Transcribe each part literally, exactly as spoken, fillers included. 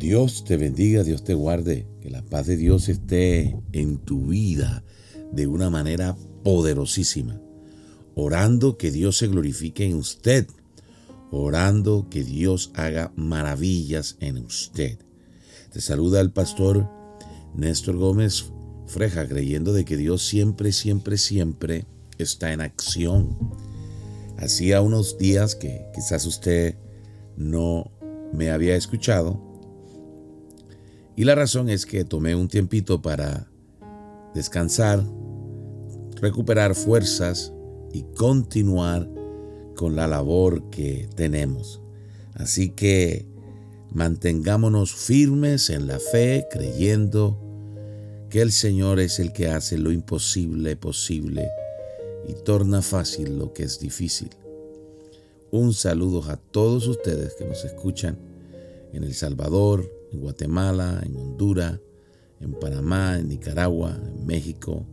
Dios te bendiga, Dios te guarde, que la paz de Dios esté en tu vida de una manera poderosísima. Orando que Dios se glorifique en usted, orando que Dios haga maravillas en usted. Te saluda el pastor Néstor Gómez Freja, creyendo de que Dios siempre, siempre, siempre está en acción. Hacía unos días que quizás usted no me había escuchado, y la razón es que tomé un tiempito para descansar, recuperar fuerzas y continuar con la labor que tenemos. Así que mantengámonos firmes en la fe, creyendo que el Señor es el que hace lo imposible posible y torna fácil lo que es difícil. Un saludo a todos ustedes que nos escuchan en El Salvador, en Guatemala, en Honduras, en Panamá, en Nicaragua, en México.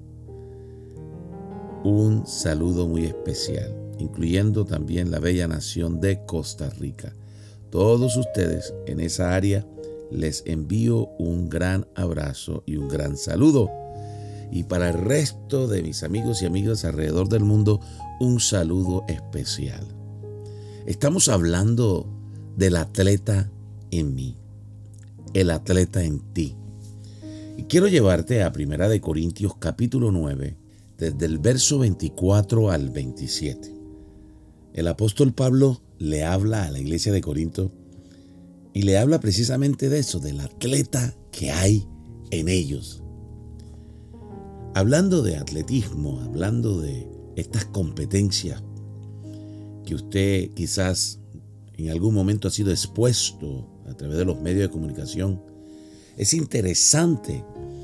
Un saludo muy especial, incluyendo también la bella nación de Costa Rica. Todos ustedes en esa área les envío un gran abrazo y un gran saludo. Y para el resto de mis amigos y amigas alrededor del mundo, un saludo especial. Estamos hablando del atleta en mí, el atleta en ti. Y quiero llevarte a Primera de Corintios capítulo nueve, desde el verso veinticuatro al veintisiete. El apóstol Pablo le habla a la iglesia de Corinto y le habla precisamente de eso, del atleta que hay en ellos. Hablando de atletismo, hablando de estas competencias que usted quizás en algún momento ha sido expuesto a través de los medios de comunicación, es interesante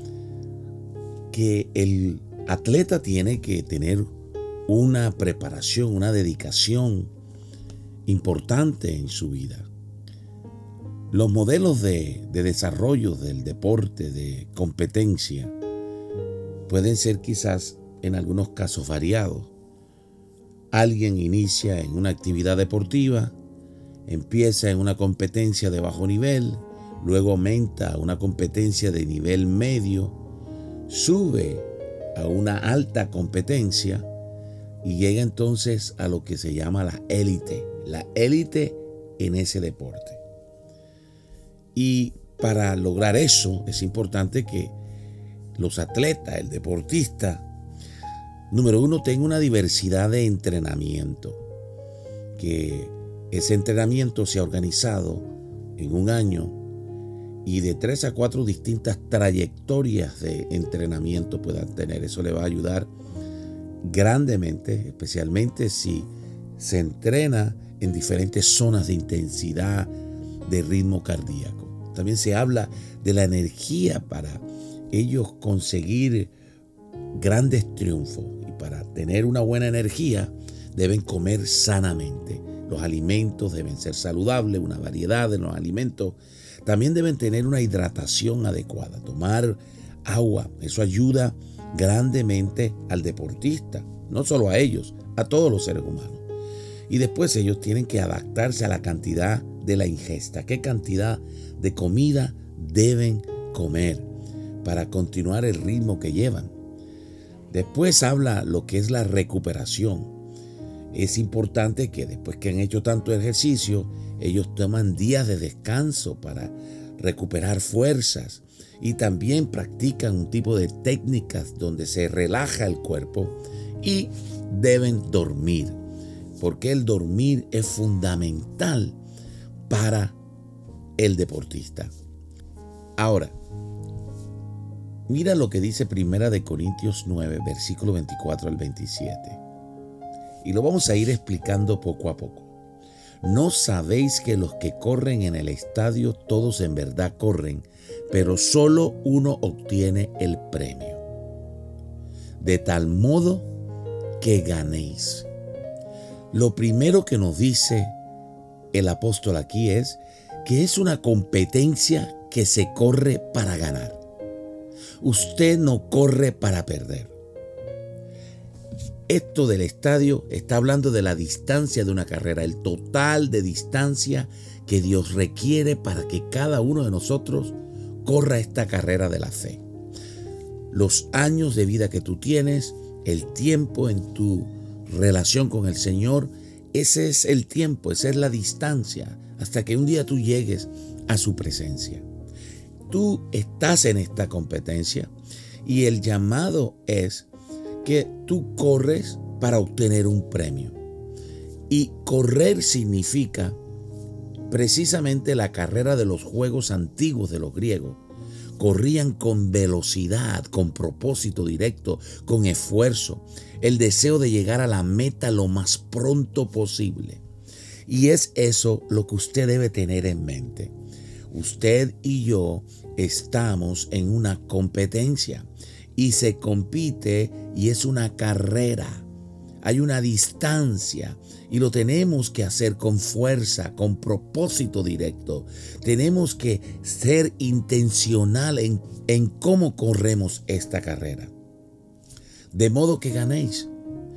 que el atleta tiene que tener una preparación, una dedicación importante en su vida. Los modelos de, de desarrollo del deporte, de competencia, pueden ser quizás en algunos casos variados. Alguien inicia en una actividad deportiva, empieza en una competencia de bajo nivel, luego aumenta a una competencia de nivel medio, sube a una alta competencia y llega entonces a lo que se llama la élite, la élite en ese deporte. Y para lograr eso es importante que los atletas, el deportista, número uno, tenga una diversidad de entrenamiento, que ese entrenamiento sea organizado en un año y de tres a cuatro distintas trayectorias de entrenamiento puedan tener. Eso le va a ayudar grandemente, especialmente si se entrena en diferentes zonas de intensidad, de ritmo cardíaco. También se habla de la energía para ellos conseguir grandes triunfos, y para tener una buena energía deben comer sanamente. Los alimentos deben ser saludables, una variedad de los alimentos. También deben tener una hidratación adecuada, tomar agua. Eso ayuda grandemente al deportista, no solo a ellos, a todos los seres humanos. Y después ellos tienen que adaptarse a la cantidad de la ingesta. ¿Qué cantidad de comida deben comer para continuar el ritmo que llevan? Después habla lo que es la recuperación. Es importante que después que han hecho tanto ejercicio, ellos toman días de descanso para recuperar fuerzas, y también practican un tipo de técnicas donde se relaja el cuerpo, y deben dormir, porque el dormir es fundamental para el deportista. Ahora, mira lo que dice Primera de Corintios nueve, versículo veinticuatro al veintisiete. Y lo vamos a ir explicando poco a poco. ¿No sabéis que los que corren en el estadio, todos en verdad corren, pero solo uno obtiene el premio? De tal modo que ganéis. Lo primero que nos dice el apóstol aquí es que es una competencia que se corre para ganar. Usted no corre para perder. Esto del estadio está hablando de la distancia de una carrera, el total de distancia que Dios requiere para que cada uno de nosotros corra esta carrera de la fe. Los años de vida que tú tienes, el tiempo en tu relación con el Señor, ese es el tiempo, esa es la distancia, hasta que un día tú llegues a su presencia. Tú estás en esta competencia y el llamado es que tú corres para obtener un premio. Y correr significa precisamente la carrera de los juegos antiguos de los griegos. Corrían con velocidad, con propósito directo, con esfuerzo, el deseo de llegar a la meta lo más pronto posible. Y es eso lo que usted debe tener en mente. Usted y yo estamos en una competencia y se compite y es una carrera. Hay una distancia y lo tenemos que hacer con fuerza, con propósito directo. Tenemos que ser intencional en, en cómo corremos esta carrera. De modo que ganéis.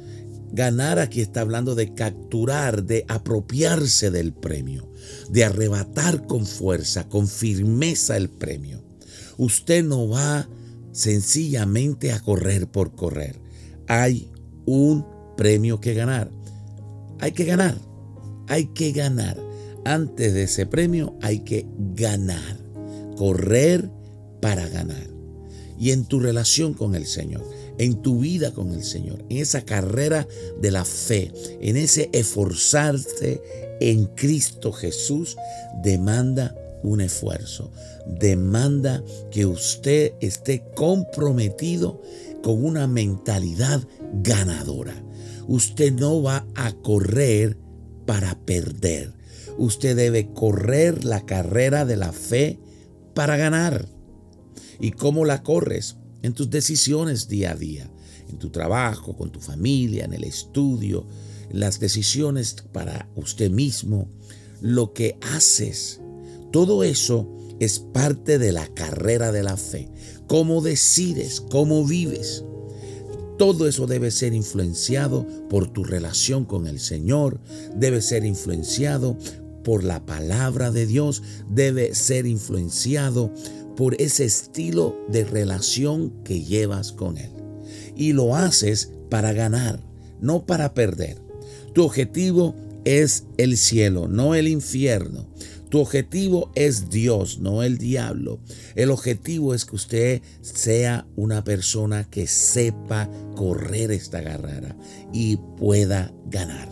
Ganar aquí está hablando de capturar, de apropiarse del premio, de arrebatar con fuerza, con firmeza el premio. Usted no va sencillamente a correr por correr. Hay un premio que ganar. Hay que ganar. Hay que ganar. Antes de ese premio hay que ganar. Correr para ganar. Y en tu relación con el Señor, en tu vida con el Señor, en esa carrera de la fe, en ese esforzarse en Cristo Jesús, demanda un esfuerzo. Demanda que usted esté comprometido con una mentalidad ganadora. Usted no va a correr para perder. Usted debe correr la carrera de la fe para ganar. ¿Y cómo la corres? En tus decisiones día a día, en tu trabajo, con tu familia, en el estudio, en las decisiones para usted mismo, lo que haces. Todo eso es parte de la carrera de la fe. Cómo decides, cómo vives. Todo eso debe ser influenciado por tu relación con el Señor, debe ser influenciado por la palabra de Dios, debe ser influenciado por ese estilo de relación que llevas con Él. Y lo haces para ganar, no para perder. Tu objetivo es el cielo, no el infierno. Tu objetivo es Dios, no el diablo. El objetivo es que usted sea una persona que sepa correr esta carrera y pueda ganar.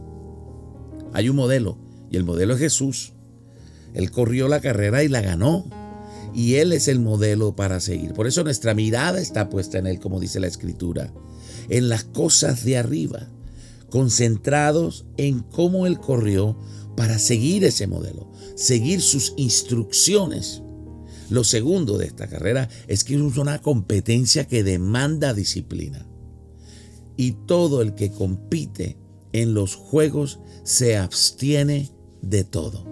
Hay un modelo y el modelo es Jesús. Él corrió la carrera y la ganó. Y Él es el modelo para seguir. Por eso nuestra mirada está puesta en Él, como dice la Escritura, en las cosas de arriba, concentrados en cómo Él corrió para seguir ese modelo, seguir sus instrucciones. Lo segundo de esta carrera es que es una competencia que demanda disciplina. Y todo el que compite en los juegos se abstiene de todo.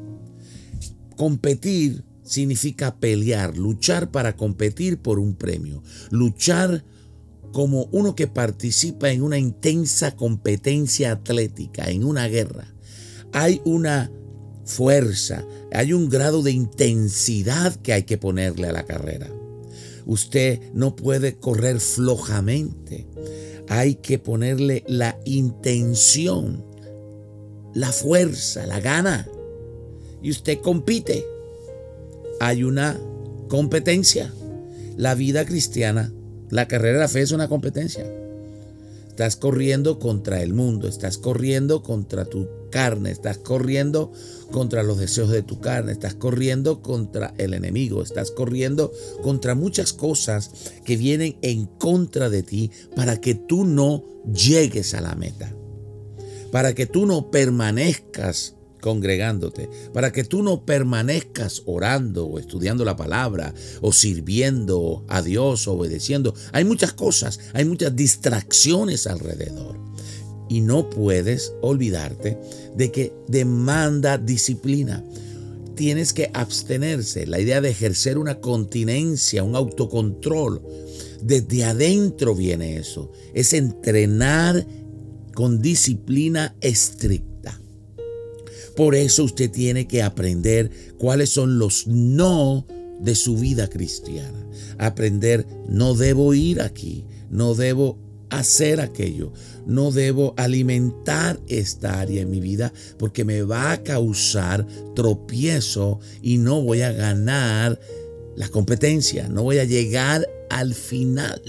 Competir significa pelear, luchar para competir por un premio, luchar como uno que participa en una intensa competencia atlética, en una guerra. Hay una fuerza, hay un grado de intensidad que hay que ponerle a la carrera. Usted no puede correr flojamente. Hay que ponerle la intención, la fuerza, la gana. Y usted compite. Hay una competencia. La vida cristiana, la carrera de la fe es una competencia. Estás corriendo contra el mundo, estás corriendo contra tu carne, estás corriendo contra los deseos de tu carne, estás corriendo contra el enemigo, estás corriendo contra muchas cosas que vienen en contra de ti para que tú no llegues a la meta, para que tú no permanezcas congregándote, para que tú no permanezcas orando o estudiando la palabra o sirviendo a Dios, obedeciendo. Hay muchas cosas, hay muchas distracciones alrededor y no puedes olvidarte de que demanda disciplina. Tienes que abstenerse, la idea de ejercer una continencia, un autocontrol. Desde adentro viene eso, es entrenar con disciplina estricta. Por eso usted tiene que aprender cuáles son los no de su vida cristiana. Aprender, no debo ir aquí, no debo hacer aquello, no debo alimentar esta área en mi vida porque me va a causar tropiezo y no voy a ganar la competencia, no voy a llegar al final.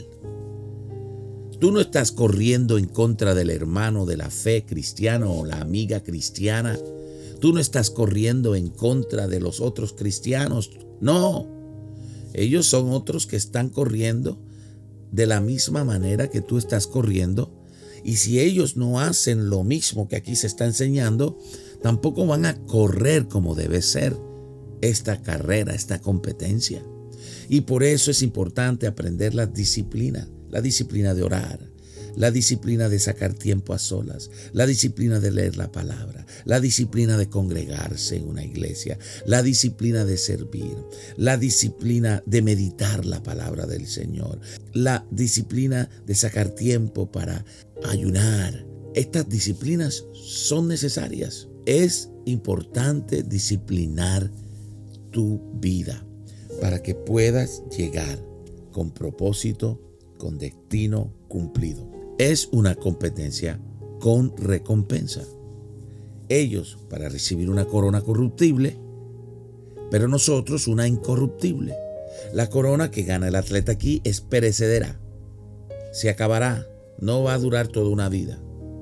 Tú no estás corriendo en contra del hermano de la fe cristiano o la amiga cristiana. Tú no estás corriendo en contra de los otros cristianos. No, ellos son otros que están corriendo de la misma manera que tú estás corriendo. Y si ellos no hacen lo mismo que aquí se está enseñando, tampoco van a correr como debe ser esta carrera, esta competencia. Y por eso es importante aprender la disciplina, la disciplina de orar, la disciplina de sacar tiempo a solas, la disciplina de leer la palabra, la disciplina de congregarse en una iglesia, la disciplina de servir, la disciplina de meditar la palabra del Señor, la disciplina de sacar tiempo para ayunar. Estas disciplinas son necesarias. Es importante disciplinar tu vida para que puedas llegar con propósito, con destino cumplido. Es una competencia con recompensa. Ellos para recibir una corona corruptible, pero nosotros una incorruptible. La corona que gana el atleta aquí es perecedera, se acabará, no va a durar toda una vida.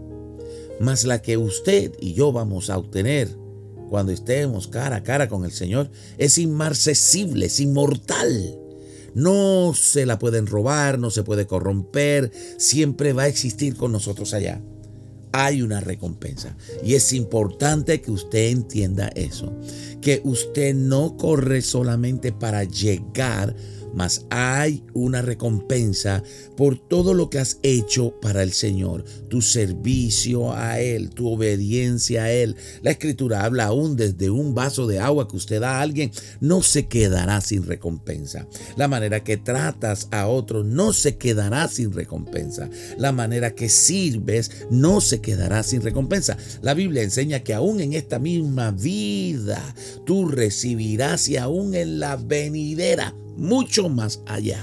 Mas la que usted y yo vamos a obtener cuando estemos cara a cara con el Señor es inmarcesible, es inmortal. No se la pueden robar, no se puede corromper, siempre va a existir con nosotros allá. Hay una recompensa y es importante que usted entienda eso, que usted no corre solamente para llegar, mas hay una recompensa por todo lo que has hecho para el Señor, tu servicio a Él, tu obediencia a Él. La Escritura habla aún desde un vaso de agua que usted da a alguien, no se quedará sin recompensa. La manera que tratas a otros no se quedará sin recompensa. La manera que sirves no se quedará sin recompensa. La Biblia enseña que aún en esta misma vida tú recibirás y aún en la venidera, mucho más allá.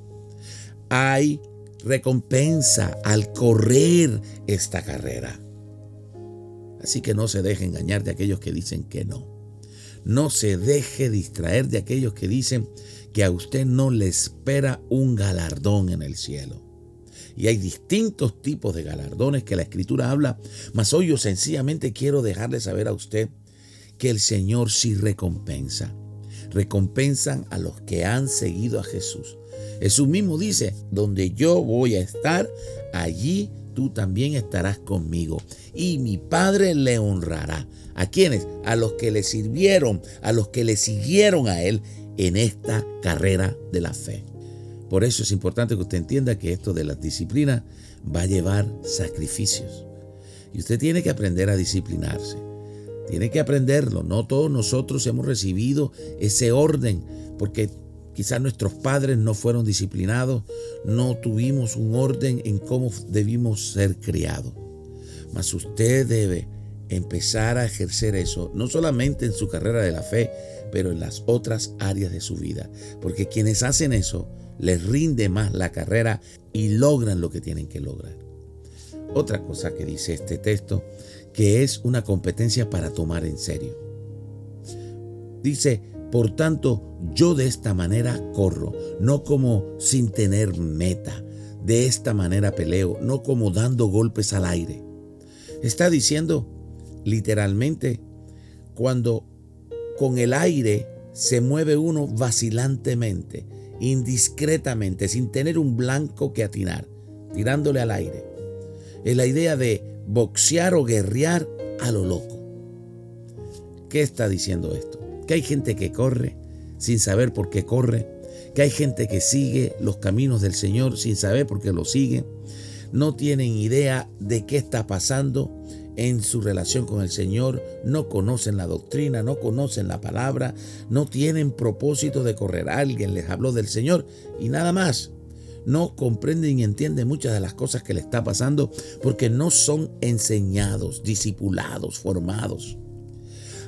Hay recompensa al correr esta carrera. Así que no se deje engañar de aquellos que dicen que no. No se deje distraer de aquellos que dicen que a usted no le espera un galardón en el cielo. Y hay distintos tipos de galardones que la Escritura habla, mas hoy yo sencillamente quiero dejarle saber a usted que el Señor sí recompensa. Recompensan a los que han seguido a Jesús. Jesús mismo dice, donde yo voy a estar, allí tú también estarás conmigo. Y mi Padre le honrará. ¿A quiénes? A los que le sirvieron, a los que le siguieron a Él en esta carrera de la fe. Por eso es importante que usted entienda que esto de las disciplinas va a llevar sacrificios. Y usted tiene que aprender a disciplinarse. Tiene que aprenderlo. No todos nosotros hemos recibido ese orden porque quizás nuestros padres no fueron disciplinados, no tuvimos un orden en cómo debimos ser criados. Mas usted debe empezar a ejercer eso, no solamente en su carrera de la fe, pero en las otras áreas de su vida. Porque quienes hacen eso, les rinde más la carrera y logran lo que tienen que lograr. Otra cosa que dice este texto, que es una competencia para tomar en serio. Dice, por tanto, yo de esta manera corro, no como sin tener meta. De esta manera peleo, no como dando golpes al aire. Está diciendo, literalmente, cuando con el aire se mueve uno vacilantemente, indiscretamente, sin tener un blanco que atinar, tirándole al aire. Es la idea de boxear o guerrear a lo loco. ¿Qué está diciendo esto? Que hay gente que corre sin saber por qué corre, que hay gente que sigue los caminos del Señor sin saber por qué lo sigue, no tienen idea de qué está pasando en su relación con el Señor, no conocen la doctrina, no conocen la palabra, no tienen propósito de correr. Alguien les habló del Señor y nada más. No comprenden y entienden muchas de las cosas que le está pasando porque no son enseñados, discipulados, formados.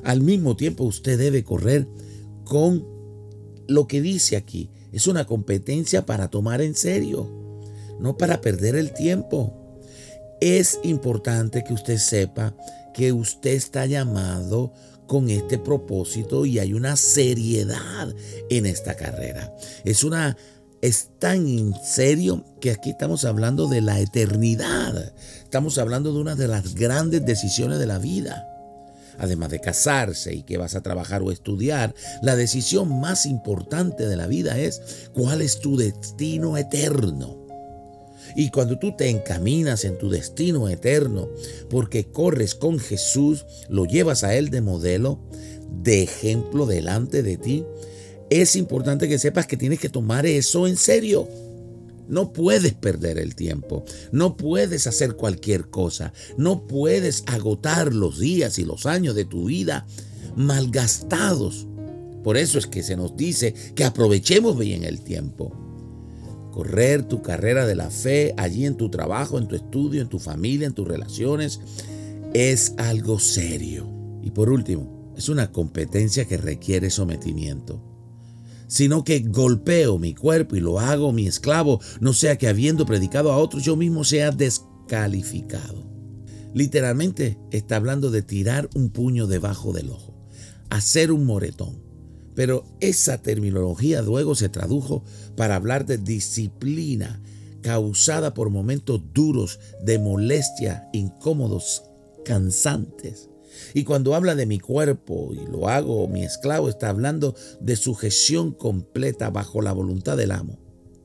Al mismo tiempo, usted debe correr con lo que dice aquí. Es una competencia para tomar en serio, no para perder el tiempo. Es importante que usted sepa que usted está llamado con este propósito y hay una seriedad en esta carrera. Es una es tan en serio que aquí estamos hablando de la eternidad. Estamos hablando de una de las grandes decisiones de la vida. Además de casarse y que vas a trabajar o estudiar, la decisión más importante de la vida es cuál es tu destino eterno. Y cuando tú te encaminas en tu destino eterno, porque corres con Jesús, lo llevas a Él de modelo, de ejemplo delante de ti, es importante que sepas que tienes que tomar eso en serio. No puedes perder el tiempo, no puedes hacer cualquier cosa, no puedes agotar los días y los años de tu vida malgastados. Por eso es que se nos dice que aprovechemos bien el tiempo. Correr tu carrera de la fe allí en tu trabajo, en tu estudio, en tu familia, en tus relaciones, es algo serio. Y por último, es una competencia que requiere sometimiento. Sino que golpeo mi cuerpo y lo hago mi esclavo, no sea que habiendo predicado a otros yo mismo sea descalificado. Literalmente está hablando de tirar un puño debajo del ojo, hacer un moretón. Pero esa terminología luego se tradujo para hablar de disciplina causada por momentos duros de molestia, incómodos, cansantes. Y cuando habla de mi cuerpo y lo hago mi esclavo, está hablando de sujeción completa bajo la voluntad del amo.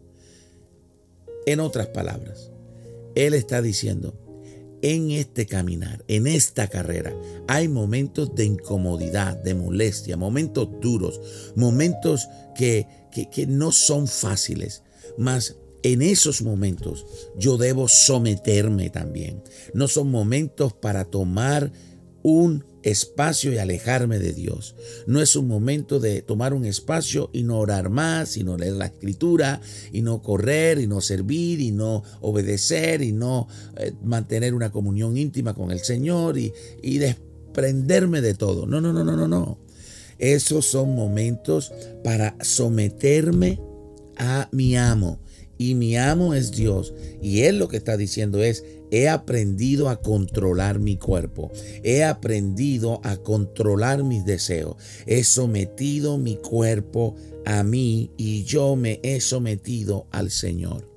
En otras palabras, él está diciendo, en este caminar, en esta carrera, hay momentos de incomodidad, de molestia, momentos duros, momentos que, que, que no son fáciles, mas en esos momentos yo debo someterme también. No son momentos para tomar un espacio y alejarme de Dios. No es un momento de tomar un espacio y no orar más, y no leer la escritura, y no correr, y no servir, y no obedecer, y no eh, mantener una comunión íntima con el Señor, y, y desprenderme de todo. No, no, no, no, no, no. Esos son momentos para someterme a mi amo. Y mi amo es Dios. Y Él lo que está diciendo es, he aprendido a controlar mi cuerpo. He aprendido a controlar mis deseos. He sometido mi cuerpo a mí y yo me he sometido al Señor.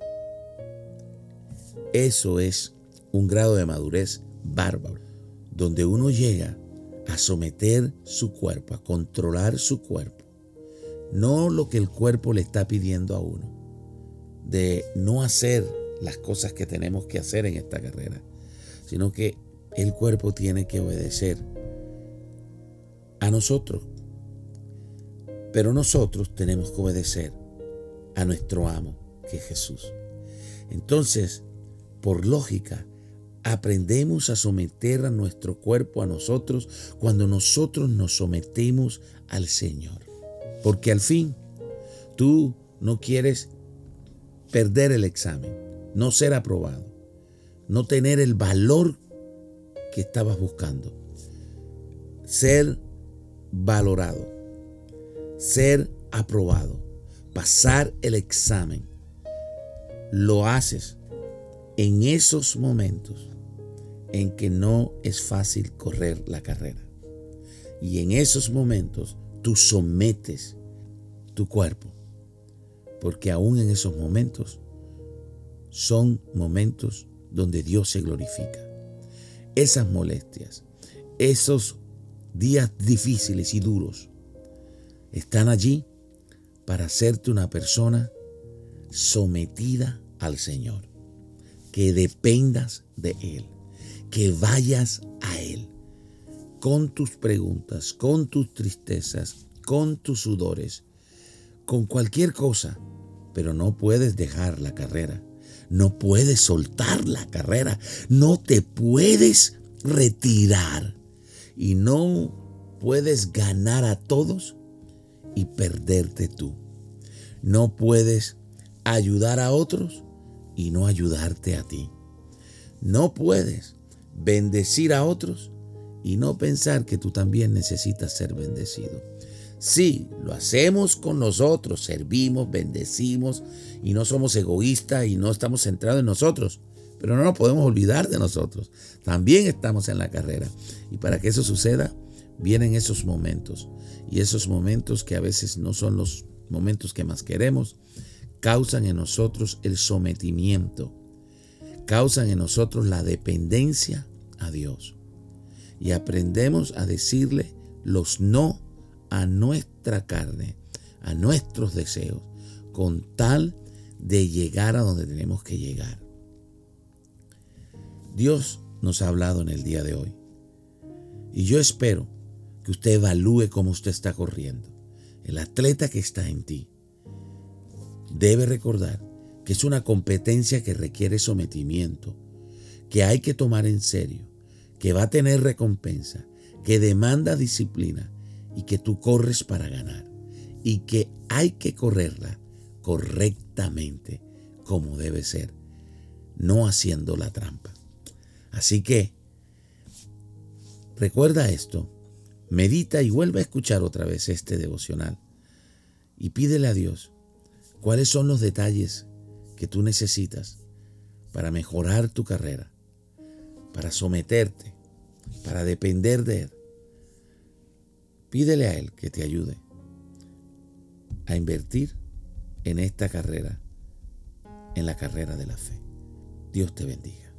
Eso es un grado de madurez bárbaro, donde uno llega a someter su cuerpo, a controlar su cuerpo. No lo que el cuerpo le está pidiendo a uno, de no hacer las cosas que tenemos que hacer en esta carrera, sino que el cuerpo tiene que obedecer a nosotros. Pero nosotros tenemos que obedecer a nuestro amo, que es Jesús. Entonces, por lógica, aprendemos a someter a nuestro cuerpo a nosotros cuando nosotros nos sometemos al Señor. Porque al fin, tú no quieres perder el examen, no ser aprobado, no tener el valor que estabas buscando, ser valorado, ser aprobado, pasar el examen. Lo haces en esos momentos en que no es fácil correr la carrera. Y en esos momentos tú sometes tu cuerpo. Porque aún en esos momentos son momentos donde Dios se glorifica. Esas molestias, esos días difíciles y duros, están allí para hacerte una persona sometida al Señor. Que dependas de Él, que vayas a Él con tus preguntas, con tus tristezas, con tus sudores, con cualquier cosa. Pero no puedes dejar la carrera, no puedes soltar la carrera, no te puedes retirar y no puedes ganar a todos y perderte tú. No puedes ayudar a otros y no ayudarte a ti. No puedes bendecir a otros y no pensar que tú también necesitas ser bendecido. Sí, lo hacemos con nosotros, servimos, bendecimos y no somos egoístas y no estamos centrados en nosotros, pero no nos podemos olvidar de nosotros. También estamos en la carrera y para que eso suceda, vienen esos momentos y esos momentos que a veces no son los momentos que más queremos, causan en nosotros el sometimiento, causan en nosotros la dependencia a Dios y aprendemos a decirle los no a nuestra carne, a nuestros deseos, con tal de llegar a donde tenemos que llegar. Dios nos ha hablado en el día de hoy y yo espero que usted evalúe cómo usted está corriendo. El atleta que está en ti debe recordar que es una competencia que requiere sometimiento, que hay que tomar en serio, que va a tener recompensa, que demanda disciplina y que tú corres para ganar y que hay que correrla correctamente como debe ser, no haciendo la trampa. Así que recuerda esto, medita y vuelve a escuchar otra vez este devocional y pídele a Dios cuáles son los detalles que tú necesitas para mejorar tu carrera, para someterte, para depender de Él. Pídele a Él que te ayude a invertir en esta carrera, en la carrera de la fe. Dios te bendiga.